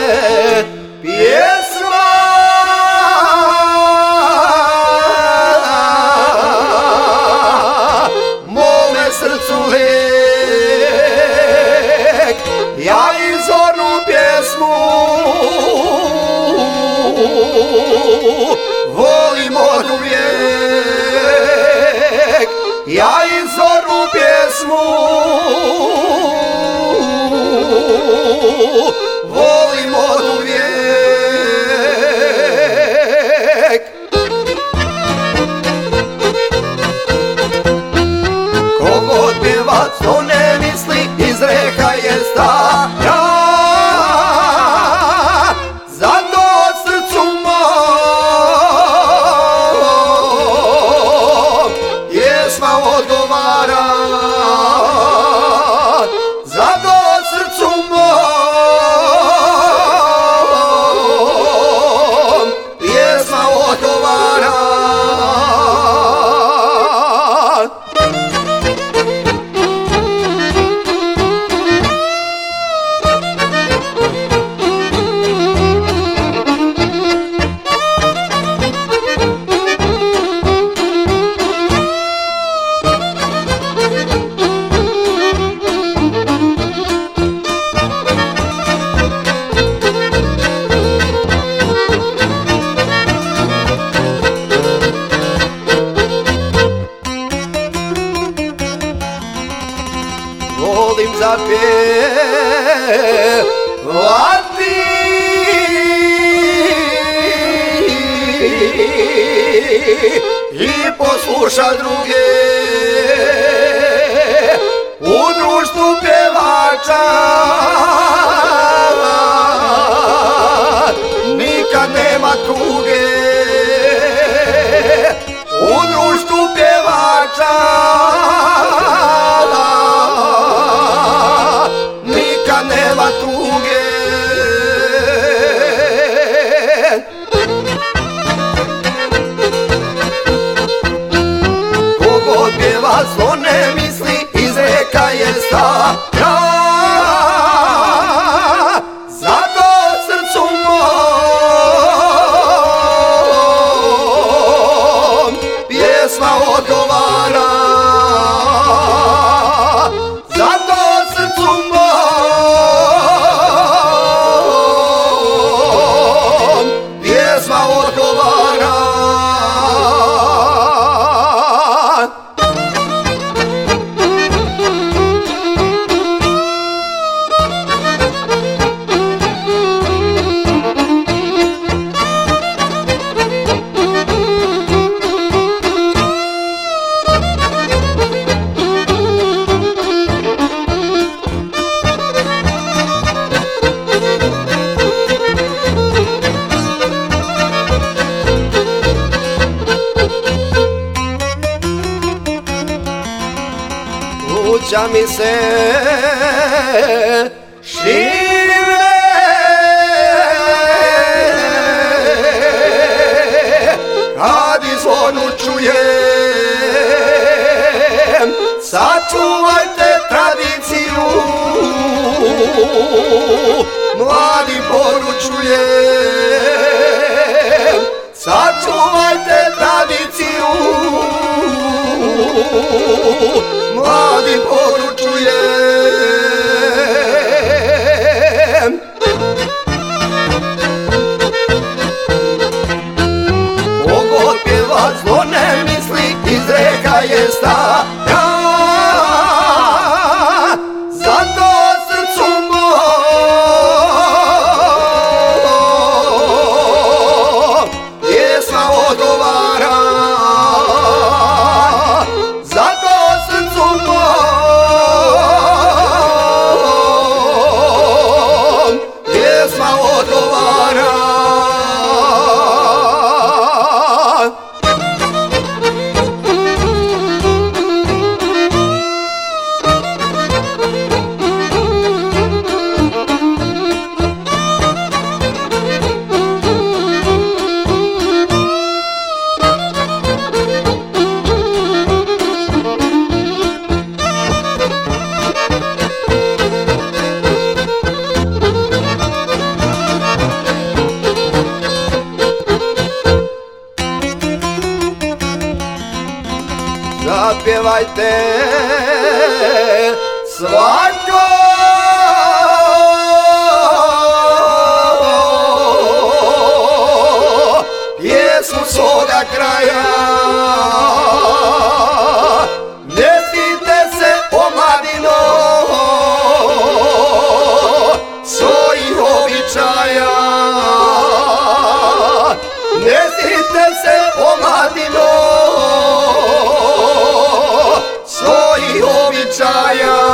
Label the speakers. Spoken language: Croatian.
Speaker 1: pjesma mome srcu lek. Ja izvornu pjesmu volim od uvijek. Ja izvornu pjesmu volim od uvijek. Kogod pjevac to ne misli, izreka je stara, zato od srcu mom pjesma odgovara. Zato od srcu mom pjesma odgovara. Volim zapjevati i poslušat druge u društvu pjevača. Nikad nema tuge u društvu pjevača. Nema tuge. Kogod pjeva zlo ne misli, izreka je stara, zato od srcu mom pjesma odgovara. Zato od srcu mom pjesma odgovara. Kuća mi se šire, kad izvonu čujem. Sačuvajte tradiciju, mladi poručujem. Sačuvajte tradiciju, mladi poručujem. Kogod pjeva zlo ne misli, izreka je stara, zato od srcu mom pjesma odgovara. Zato od srcu mom pjevajte svako pjesmu svoga kraja. Ne stidite se omladino svojih običaja. Ne stidite se omladino svojih običaja.